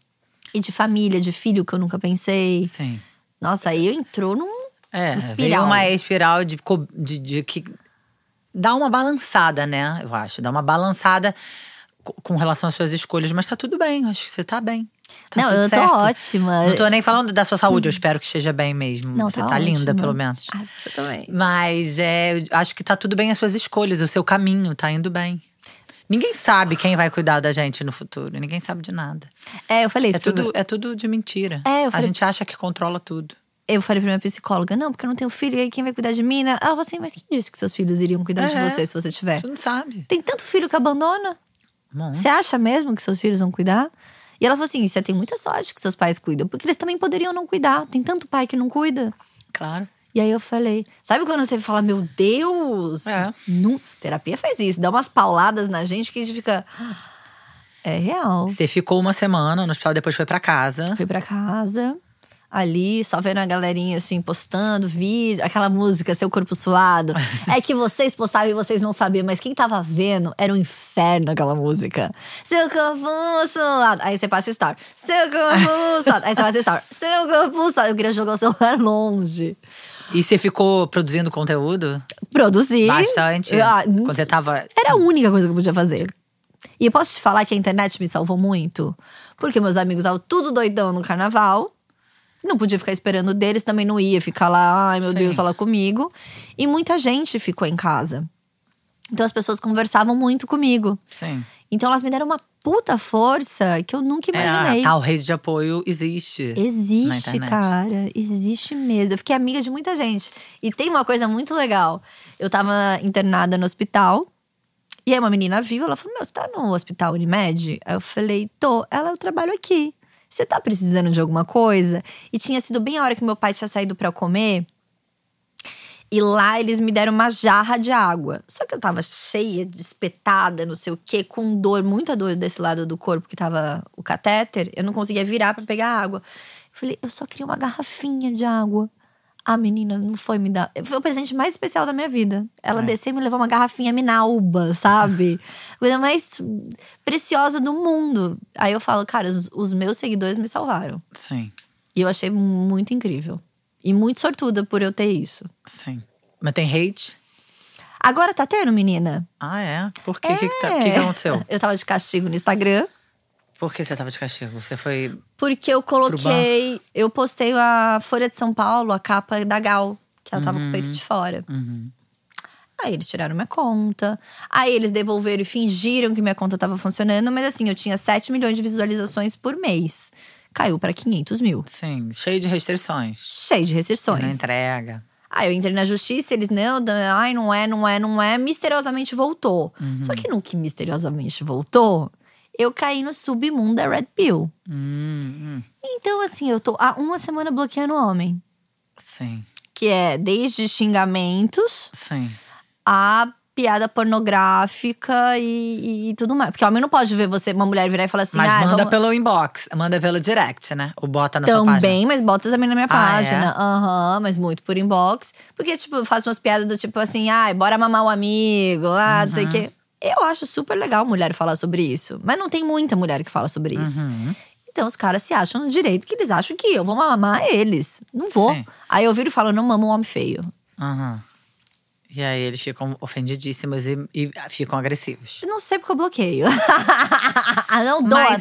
E de família, de filho, que eu nunca pensei. Sim. Nossa, aí entrou num espiral. Veio uma espiral de que dá uma balançada, né? Eu acho. Dá uma balançada com relação às suas escolhas. Mas tá tudo bem, acho que você tá bem. Tá não, tudo eu certo. tô ótima. Não tô nem falando da sua saúde, eu espero que esteja bem mesmo. Não, você tá tá linda, ótima. pelo menos. Você também. Mas eu acho que tá tudo bem as suas escolhas, o seu caminho tá indo bem. Ninguém sabe quem vai cuidar da gente no futuro. Ninguém sabe de nada. Eu falei isso. É tudo de mentira. A gente acha que controla tudo. Eu falei pra minha psicóloga, não, porque eu não tenho filho, e aí quem vai cuidar de mim? Né? Ela falou assim, mas quem disse que seus filhos iriam cuidar de você se você tiver? Você não sabe. Tem tanto filho que abandona. Você acha mesmo que seus filhos vão cuidar? E ela falou assim, você tem muita sorte que seus pais cuidam, porque eles também poderiam não cuidar. Tem tanto pai que não cuida. Claro. E aí eu falei, sabe quando você fala, meu Deus? Terapia faz isso, dá umas pauladas na gente que a gente fica… É real. Você ficou uma semana no hospital, depois foi pra casa. Fui pra casa, ali, só vendo a galerinha assim, postando vídeo, aquela música, Seu Corpo Suado. É que vocês postavam e vocês não sabiam, mas quem tava vendo era um inferno aquela música. Seu corpo suado. Aí você passa story. Seu corpo suado. Aí você passa story. Seu corpo suado. Eu queria jogar o celular longe. E você ficou produzindo conteúdo? Produzi. Bastante? Quando você tava… Era a única coisa que eu podia fazer. E eu posso te falar que a internet me salvou muito. Porque meus amigos estavam tudo doidão no carnaval. Não podia ficar esperando deles, também não ia ficar lá, ai meu Deus, fala comigo. E muita gente ficou em casa. Então as pessoas conversavam muito comigo. Sim. Então elas me deram uma puta força que eu nunca imaginei. A tal rede de apoio existe. Existe, cara. Existe mesmo. Eu fiquei amiga de muita gente. E tem uma coisa muito legal. Eu tava internada no hospital. E aí uma menina viu, ela falou, você tá no hospital Unimed? Aí eu falei, tô. Ela, eu trabalho aqui. Você tá precisando de alguma coisa? E tinha sido bem a hora que meu pai tinha saído pra comer. E lá eles me deram uma jarra de água. Só que eu tava cheia, despetada, não sei o quê, com dor, muita dor desse lado do corpo que tava o catéter. Eu não conseguia virar pra pegar água. Eu falei, eu só queria uma garrafinha de água. A menina não foi me dar. Foi o presente mais especial da minha vida. Ela desceu e me levou uma garrafinha Minalba, sabe? Coisa mais preciosa do mundo. Aí eu falo, cara, os meus seguidores me salvaram. Sim. E eu achei muito incrível. E muito sortuda por eu ter isso. Sim. Mas tem hate? Agora tá tendo, menina? Ah, é? Por quê? O que aconteceu? Eu tava de castigo no Instagram. Por que você tava de castigo? Você foi… Porque eu coloquei… Eu postei a Folha de São Paulo, a capa da Gal. Que ela tava com o peito de fora. Aí eles tiraram minha conta. Aí eles devolveram e fingiram que minha conta tava funcionando. Mas assim, eu tinha 7 milhões de visualizações por mês. Caiu pra 500 mil. Sim, cheio de restrições. Cheio de restrições. Não entrega. Aí eu entrei na justiça, eles não, ai, não é. Misteriosamente voltou. Só que no que misteriosamente voltou, eu caí no submundo da Red Pill. Então, assim, eu tô há uma semana bloqueando o homem. Sim. Que é desde xingamentos Sim. a piada pornográfica e tudo mais. Porque o homem não pode ver você, uma mulher virar e falar assim… Mas manda pelo inbox, manda pelo direct, né? Ou bota na sua página. Também, mas bota também na minha página. É? Mas muito por inbox. Porque, tipo, eu faço umas piadas do tipo assim… Ai, bora mamar o amigo, não sei o quê. Eu acho super legal mulher falar sobre isso. Mas não tem muita mulher que fala sobre isso. Então os caras se acham no direito que eles acham que eu vou mamar eles. Não vou. Sim. Aí eu viro e falo, não mamo um homem feio. E aí eles ficam ofendidíssimos e ficam agressivos. Eu não sei porque eu bloqueio. Não dou. Mas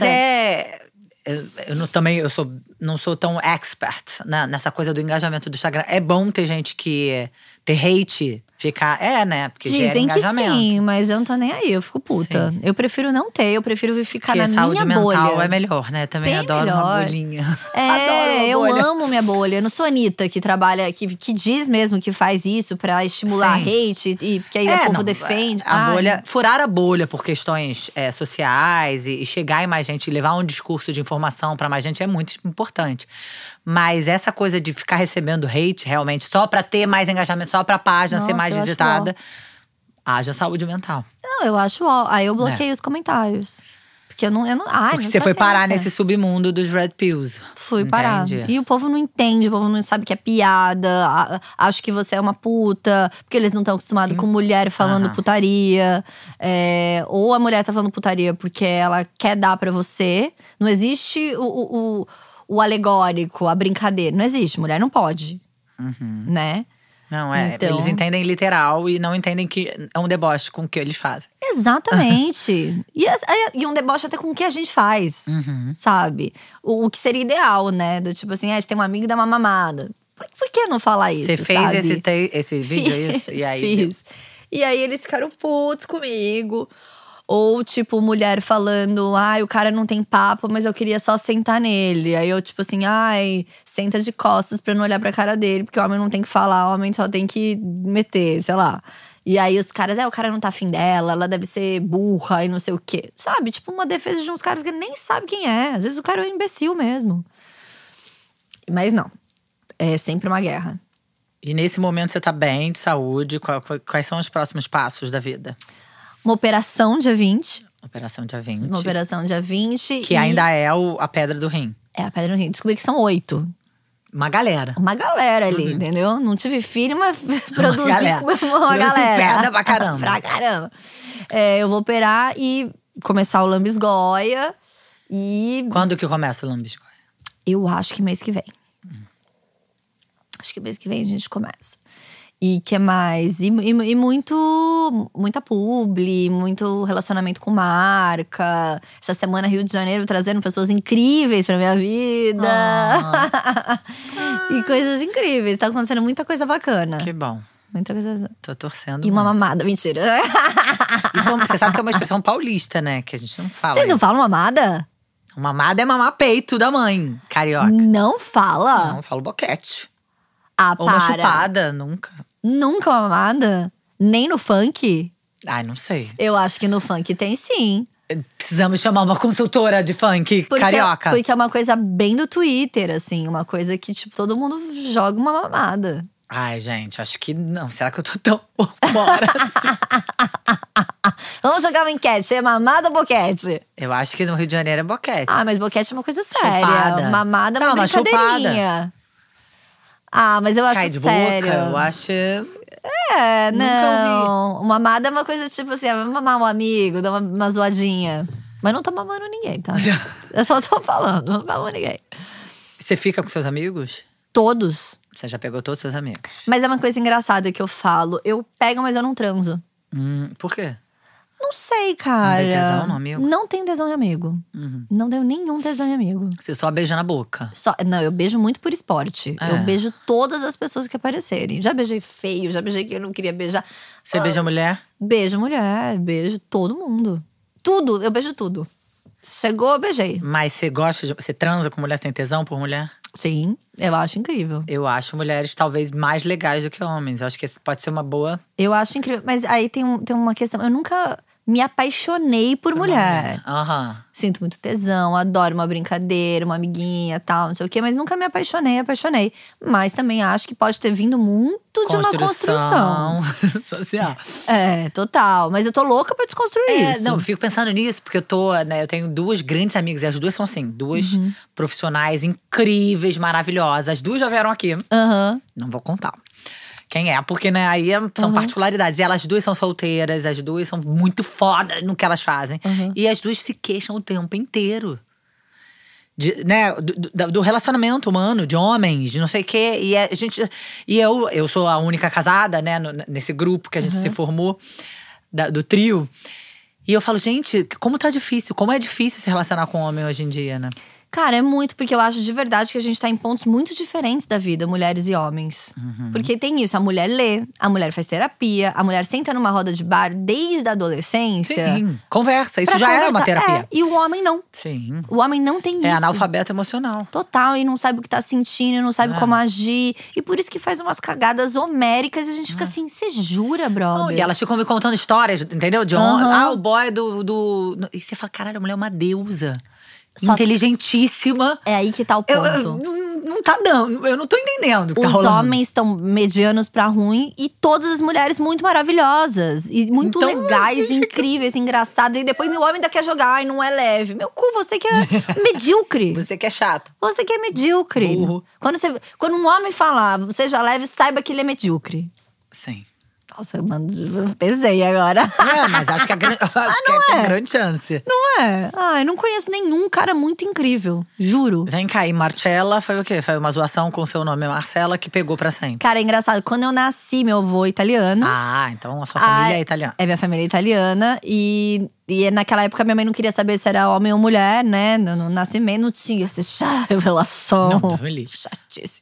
eu não sou tão expert nessa coisa do engajamento do Instagram. É bom ter gente que… Ter hate, ficar… né? Porque gera Dizem que engajamento. sim, mas eu não tô nem aí, eu fico puta. Sim. Eu prefiro não ter, eu prefiro ficar porque na minha bolha. saúde mental é melhor, né? Também Bem adoro melhor. uma bolinha. É, Adoro eu uma bolha. amo minha bolha. Eu não sou a Anitta que trabalha, que diz mesmo que faz isso pra estimular Sim. hate e porque aí o povo não, defende. A bolha, furar a bolha por questões sociais e chegar em mais gente, levar um discurso de informação pra mais gente é muito importante. Mas essa coisa de ficar recebendo hate realmente só pra ter mais engajamento, só pra página ser mais eu acho visitada, haja saúde mental. Não, eu acho ó. Aí eu bloqueei os comentários. Porque eu não. Porque você foi parar nesse submundo dos Red Pills. Fui parar. E o povo não entende, o povo não sabe que é piada. Acho que você é uma puta. Porque eles não estão acostumados com mulher falando putaria. Ou a mulher tá falando putaria porque ela quer dar pra você. Não existe o alegórico, a brincadeira. Não existe, mulher não pode. Né? Não, Então… eles entendem literal e não entendem que é um deboche com o que eles fazem. Exatamente. E um deboche até com o que a gente faz, sabe? O que seria ideal, né? Do tipo assim, a gente tem um amigo e dá uma mamada. Por que não falar isso, Você fez sabe? esse vídeo, é isso? E aí Fiz. E aí eles ficaram putos comigo. Ou, tipo, mulher falando… Ai, o cara não tem papo, mas eu queria só sentar nele. Aí eu, tipo assim… Ai, senta de costas pra não olhar pra cara dele. Porque o homem não tem que falar, o homem só tem que meter, sei lá. E aí os caras… o cara não tá afim dela, ela deve ser burra e não sei o quê. Sabe? Tipo, uma defesa de uns caras que nem sabe quem é. Às vezes o cara é um imbecil mesmo. Mas não. É sempre uma guerra. E nesse momento você tá bem, de saúde. Quais são os próximos passos da vida? Uma operação dia 20. Operação dia 20. Uma operação dia 20. Que ainda é a pedra do rim. É a pedra do rim. Descobri que são 8. Uma galera. Uma galera ali, entendeu? Não tive filho, mas produzi uma galera. Pedra pra caramba. Pra caramba. Eu vou operar e começar o lambisgoia. E… Quando que começa o lambisgoia? Eu acho que mês que vem. Acho que mês que vem a gente começa. E que mais? E muita publi, muito relacionamento com marca. Essa semana Rio de Janeiro trazendo pessoas incríveis pra minha vida. E coisas incríveis. Tá acontecendo muita coisa bacana. Que bom. Muita coisa… Tô torcendo. E uma mamada, mentira. Você sabe que é uma expressão paulista, né? Que a gente não fala. Vocês não falam mamada? Mamada é mamar peito da mãe, carioca. Não fala? Não, eu falo boquete. Ah, Ou uma para. chupada, nunca. Nunca uma mamada? Nem no funk? Ai, não sei. Eu acho que no funk tem sim. Precisamos chamar uma consultora de funk carioca. Porque é uma coisa bem do Twitter, assim. Uma coisa que, tipo, todo mundo joga uma mamada. Ai, gente, acho que não. Será que eu tô tão por fora assim? Vamos jogar uma enquete, é mamada ou boquete? Eu acho que no Rio de Janeiro é boquete. Ah, mas boquete é uma coisa séria. Chupada. Mamada é uma Não, brincadeirinha. Ah, mas eu acho Cai de sério. boca, eu acho… É, Nunca não. Mamada é uma coisa tipo assim, vai mamar um amigo, dar uma zoadinha. Mas não tô mamando ninguém, tá? Eu só tô falando, não tô mamando ninguém. Você fica com seus amigos? Todos. Você já pegou todos os seus amigos? Mas é uma coisa engraçada que eu falo. Eu pego, mas eu não transo. Por quê? Não sei, cara. Não tem tesão no amigo? Não tenho tesão em amigo. Não tenho nenhum tesão em amigo. Você só beija na boca. Não, eu beijo muito por esporte. É. Eu beijo todas as pessoas que aparecerem. Já beijei feio, já beijei quem eu não queria beijar. Você beija mulher? Beijo mulher, beijo todo mundo. Tudo, eu beijo tudo. Chegou, eu beijei. Mas você gosta de… Você transa com mulher, tem tesão por mulher? Sim, eu acho incrível. Eu acho mulheres talvez mais legais do que homens. Eu acho que esse pode ser uma boa… Eu acho incrível. Mas aí tem uma questão. Eu nunca me apaixonei por mulher. Aham. Sinto muito tesão, adoro uma brincadeira, uma amiguinha, tal, não sei o quê. Mas nunca me apaixonei. Mas também acho que pode ter vindo muito de uma construção. social. É, total. Mas eu tô louca pra desconstruir isso. Não, eu fico pensando nisso, porque eu tenho duas grandes amigas, e as duas são assim, duas profissionais incríveis, maravilhosas. As duas já vieram aqui. Aham. Não vou contar quem é, porque aí são particularidades. E elas duas são solteiras, as duas são muito fodas no que elas fazem. E as duas se queixam o tempo inteiro. Do relacionamento humano, de homens, de não sei o quê. E eu sou a única casada, né, nesse grupo que a gente se formou, do trio. E eu falo, gente, como é difícil se relacionar com homem hoje em dia, né? Cara, é muito, porque eu acho de verdade que a gente tá em pontos muito diferentes da vida, mulheres e homens. Porque tem isso, a mulher lê, a mulher faz terapia, a mulher senta numa roda de bar desde a adolescência. Sim, conversa, isso já é uma terapia. E o homem não. Sim. O homem não tem isso. É analfabeto emocional. Total, e não sabe o que tá sentindo, não sabe como agir. E por isso que faz umas cagadas homéricas e a gente fica assim, você jura, brother? E elas ficam me contando histórias, entendeu? De o boy do… E você fala, caralho, a mulher é uma deusa. Inteligentíssima. É aí que tá o ponto. Não tá dando, eu não tô entendendo o que tá rolando. Os homens estão medianos pra ruim e todas as mulheres muito maravilhosas. E muito legais, incríveis, engraçadas. E depois o homem ainda quer jogar, ai, não é leve. Meu cu, você que é medíocre. Você que é chato. Você que é medíocre. Burro. Quando um homem falar, seja leve, saiba que ele é medíocre. Sim. Nossa, mano, pesei agora. Mas acho que, tem grande chance. Não é? Ai, não conheço nenhum cara muito incrível, juro. Vem cá, e Marcella foi o quê? Foi uma zoação com o seu nome, Marcella, que pegou pra sempre. Cara, é engraçado. Quando eu nasci, meu avô é italiano. Ah, então a sua família é italiana. É, minha família é italiana. E naquela época, minha mãe não queria saber se era homem ou mulher, né? No nascimento não tinha essa revelação. Não me livre. Chatice.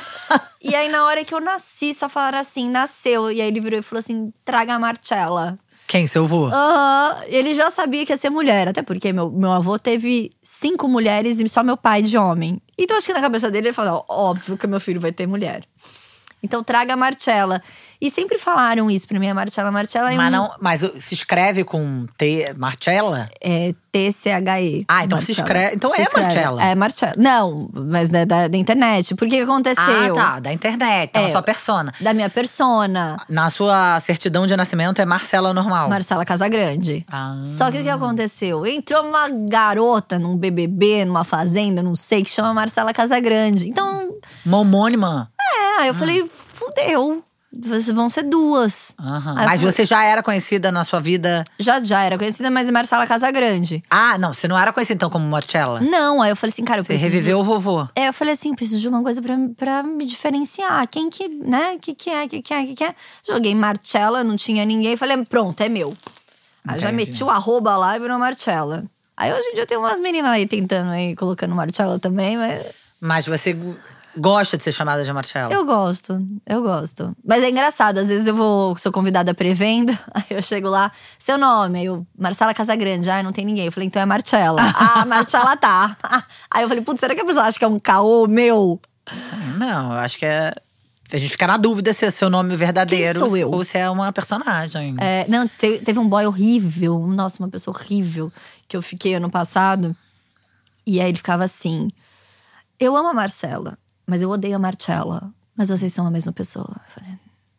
E aí, na hora que eu nasci, só falaram assim, nasceu. E aí ele virou e falou assim, traga a Marcella. Quem, seu avô? Ele já sabia que ia ser mulher. Até porque meu avô teve 5 mulheres e só meu pai de homem. Então acho que na cabeça dele ele falou, óbvio que meu filho vai ter mulher. Então traga a Marcella. E sempre falaram isso pra mim, a Marcella. Mas se escreve com T, Marcella? É TCHE. Ah, então Marcella. Se escreve. Então é Marcella. É Marcella. Não, mas da internet. Por que aconteceu? Ah, tá. Da internet. Então, a sua persona. Da minha persona. Na sua certidão de nascimento é Marcella normal. Marcella Casagrande. Só que o que aconteceu? Entrou uma garota num BBB, numa fazenda, não sei, que chama Marcella Casagrande. Então… Uma homônima. Aí eu falei, fudeu. Vocês vão ser 2. Mas você já era conhecida na sua vida? Já era conhecida, mas é Marcella Casagrande. Ah, não. Você não era conhecida então como Marcella? Não, aí eu falei assim, cara… Você reviveu o vovô. Eu falei assim, preciso de uma coisa pra me diferenciar. Quem que, né? Que é? Joguei Marcella, não tinha ninguém. Falei, pronto, é meu. Aí já meti o arroba lá e virou Marcella. Aí hoje em dia tem umas meninas aí tentando aí, colocando Marcella também, mas… Mas você… gosta de ser chamada de Marcella? Eu gosto. Mas é engraçado, às vezes sou convidada prevendo, aí eu chego lá, seu nome, aí eu, Marcella Casagrande, não tem ninguém. Eu falei, então é Marcella. Marcella tá. Aí eu falei, putz, será que a pessoa acha que é um caô meu? Sim, não, eu acho que é A gente fica na dúvida se é seu nome verdadeiro Quem sou eu? ou se é uma personagem. Não, teve um boy horrível. Nossa, uma pessoa horrível. Que eu fiquei ano passado. E aí ele ficava assim… Eu amo a Marcela, mas eu odeio a Marcella. Mas vocês são a mesma pessoa. Eu falei…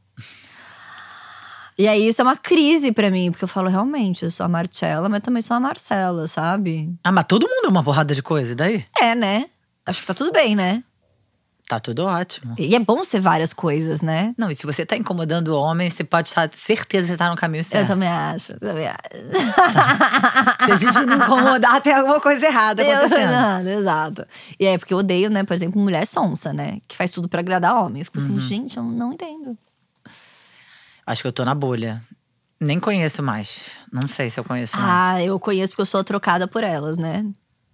E aí isso é uma crise pra mim. Porque eu falo, realmente, eu sou a Marcella, mas também sou a Marcela, sabe? Ah, mas todo mundo é uma porrada de coisa, e daí? Né? Acho que tá tudo bem, né? Tá tudo ótimo. E é bom ser várias coisas, né? Não, e se você tá incomodando o homem, você pode estar certeza que você tá no caminho certo. Eu também acho. Se a gente não incomodar, tem alguma coisa errada acontecendo. Exato. E é porque eu odeio, né, por exemplo, mulher sonsa, né? Que faz tudo pra agradar homem. Eu fico assim, gente, eu não entendo. Acho que eu tô na bolha. Nem conheço mais. Não sei se eu conheço mais. Eu conheço porque eu sou trocada por elas, né?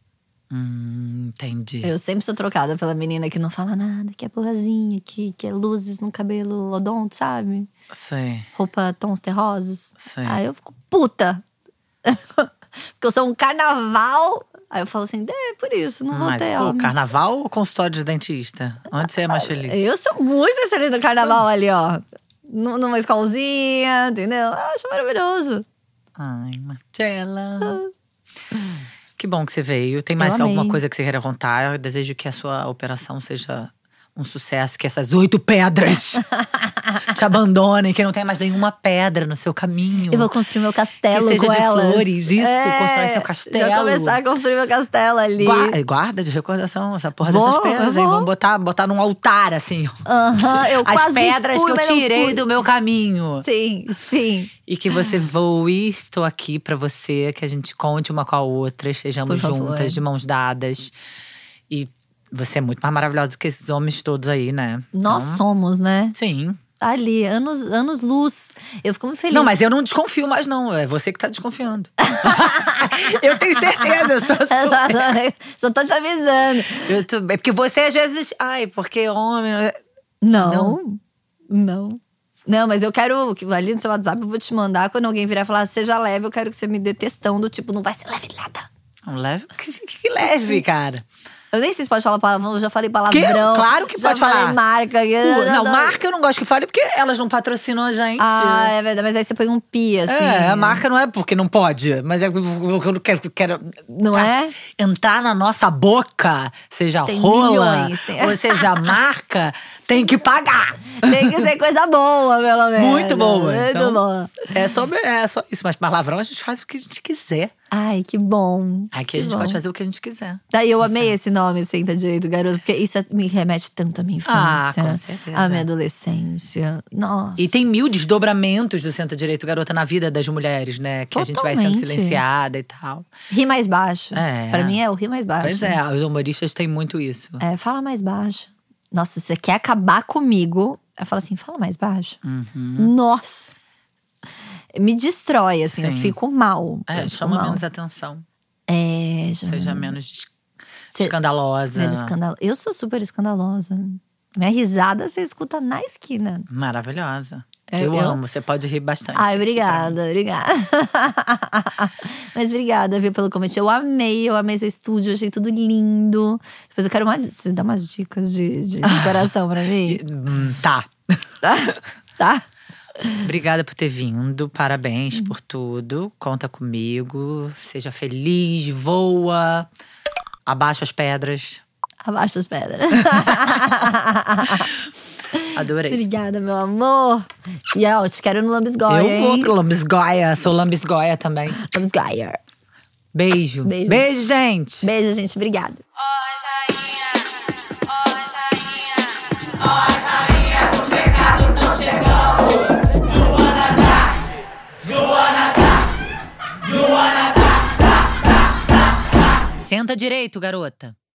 Entendi. Eu sempre sou trocada pela menina que não fala nada, que é porrazinha, que é luzes no cabelo odonto, sabe? Sei. Roupa tons terrosos. Sei. Aí eu fico puta. Porque eu sou um carnaval. Aí eu falo assim, por isso, não vou ter homem. Carnaval ou consultório de dentista? Onde você é mais feliz? Eu sou muito feliz no carnaval ali, ó. Numa escolzinha, entendeu? Eu acho maravilhoso. Ai, Marcella. Que bom que você veio. Tem mais Eu amei. alguma coisa que você queira contar? Eu desejo que a sua operação seja um sucesso. Que essas 8 pedras te abandonem. Que não tenha mais nenhuma pedra no seu caminho. Eu vou construir meu castelo que seja com de elas. flores, isso. Constrói seu castelo. Já começar a construir meu castelo ali. Guarda de recordação essa porra dessas pedras, hein? Vamos botar num altar, assim. Eu As quase pedras fui, que eu mas não tirei fui. do meu caminho. Sim. E que você voe, estou aqui pra você, que a gente conte uma com a outra, estejamos Por favor. juntas, de mãos dadas. E você é muito mais maravilhosa do que esses homens todos aí, né? Nós Então, somos, né? Sim. Ali, anos luz. Eu fico muito feliz. Não, mas eu não desconfio mais, não. É você que tá desconfiando. Eu tenho certeza, eu só sou. Só tô te avisando. É porque você às vezes… Ai, porque homem… Não, mas eu quero… Ali no seu WhatsApp eu vou te mandar. Quando alguém virar e falar, seja leve, eu quero que você me dê textão do tipo, não vai ser leve nada. Não leve? Que leve, cara. Eu nem sei se pode falar palavrão, eu já falei palavrão. Claro que pode já falar. falei marca. Não, marca eu não gosto que fale porque elas não patrocinam a gente. É verdade, mas aí você põe um pi, assim. A marca não é porque não pode, mas é porque eu não quero Não é? entrar na nossa boca, seja Tem rola, milhões, ou seja marca, tem que pagar. Tem que ser coisa boa, pelo menos. Muito boa. Muito Então, boa. É só isso, mas palavrão a gente faz o que a gente quiser. Ai, que bom. Aqui a gente pode fazer o que a gente quiser. Daí eu amei esse nome, Senta Direito, Garoto, porque isso me remete tanto à minha infância. Com certeza. À minha adolescência. Nossa. E tem 1000 desdobramentos do Senta Direito Garota na vida das mulheres, né? Que a gente vai sendo Totalmente. silenciada e tal. Ri mais baixo. É. Pra mim é o ri mais baixo. Pois é, os humoristas têm muito isso. Fala mais baixo. Nossa, você quer acabar comigo? Eu falo assim, fala mais baixo. Nossa. Me destrói, assim, eu Sim. fico mal. Eu fico Chama mal. menos atenção. Chama Seja menos escandalosa. menos Eu sou super escandalosa. Minha risada você escuta na esquina. Maravilhosa. Eu amo, você pode rir bastante. Ai, obrigada. Mas obrigada, viu, pelo convite. Eu amei seu estúdio, eu achei tudo lindo. Depois eu quero você dá umas dicas de decoração pra mim? Tá. Tá? Obrigada por ter vindo, parabéns por tudo. Conta comigo, seja feliz, voa, abaixa as pedras. Abaixa as pedras. Adorei. Obrigada, meu amor. E eu te quero no Lambisgoia, Eu vou hein? pro Lambisgoia, sou Lambisgoia também. Lambisgoia. Beijo. Beijo, gente. Beijo, gente. Obrigada. Senta direito, garota.